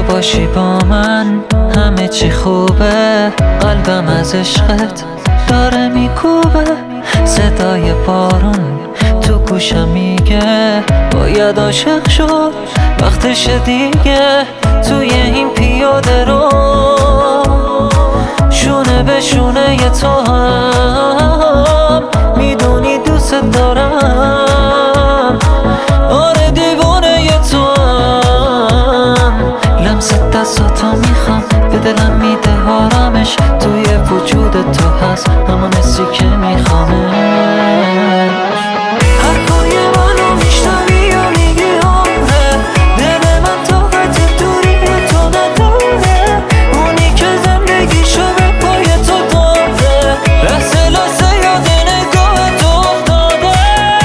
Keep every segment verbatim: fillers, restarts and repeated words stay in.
باشی با من همه چی خوبه، قلبم از عشقت داره میکوبه. صدای بارون تو گوشم میگه باید عاشق شد، وقتش دیگه. توی این پیاده رو شونه به شونه ی تو هم میدونی دوست دارم. آره دیوونه ی تو هم، لمس دستاتو میخوام به دلم میده آرامش. توی وجود تو هست همون حسی که میخوامش. حرفای منو میشنوی و میگی آره، دل من طاقت دوری تو نداره. اونی که زندگیشو به پای تو داره، لحظه لحظه یاد نگاه تو افتاده.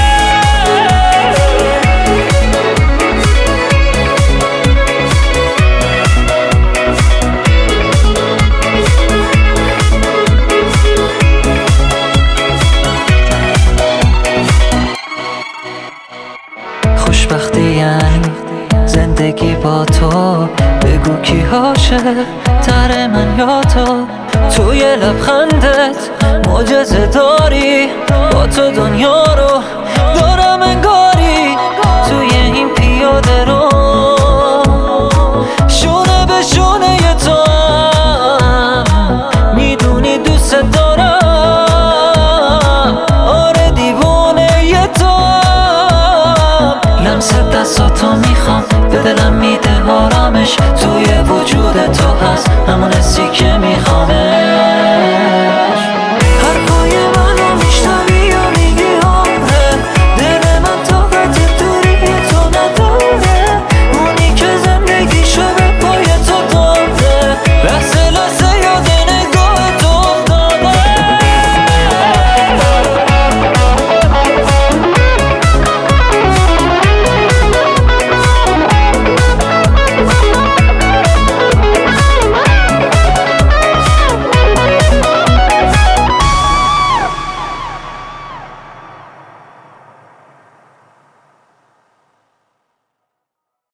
خوشبختی یعنی زندگی با تو، بگو کی عاشق تر من یا تو. توی لبخندت معجزه داری، با تو دنیا رو دارم انگاری. توی این پیاده رو شونه به شونه ی تو هم میدونی دوست دارم. آره دیوونه ی تو هم، لمس دستاتو میخوام به دلم میده آرامش. توی